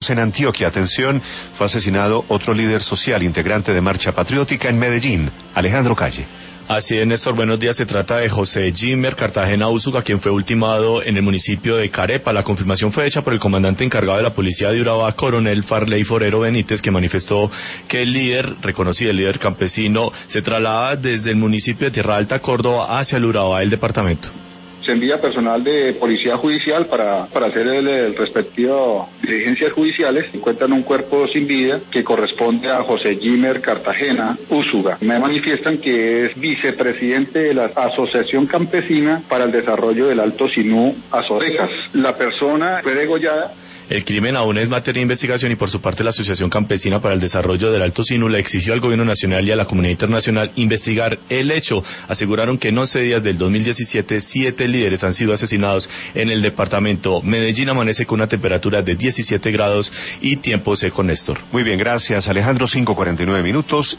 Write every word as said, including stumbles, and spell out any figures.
En Antioquia, atención, fue asesinado otro líder social integrante de Marcha Patriótica en Medellín, Alejandro Calle. Así es, Néstor, buenos días. Se trata de José Gimmer Cartagena Úsuga, quien fue ultimado en el municipio de Carepa. La confirmación fue hecha por el comandante encargado de la policía de Urabá, coronel Farley Forero Benítez, que manifestó que el líder, reconocido el líder campesino, se traslada desde el municipio de Tierra Alta, Córdoba, hacia el Urabá del departamento. Se envía personal de policía judicial para, para hacer el, el respectivo diligencias judiciales. Encuentran un cuerpo sin vida que corresponde a José Gimmer Cartagena Úsuga. Me manifiestan que es vicepresidente de la Asociación Campesina para el Desarrollo del Alto Sinú, Azorejas. La persona fue degollada. El crimen aún es materia de investigación y por su parte la Asociación Campesina para el Desarrollo del Alto Sinú le exigió al gobierno nacional y a la comunidad internacional investigar el hecho. Aseguraron que en once días del dos mil diecisiete, siete líderes han sido asesinados en el departamento. Medellín amanece con una temperatura de diecisiete grados y tiempo seco, Néstor. Muy bien, gracias, Alejandro. cinco cuarenta y nueve minutos.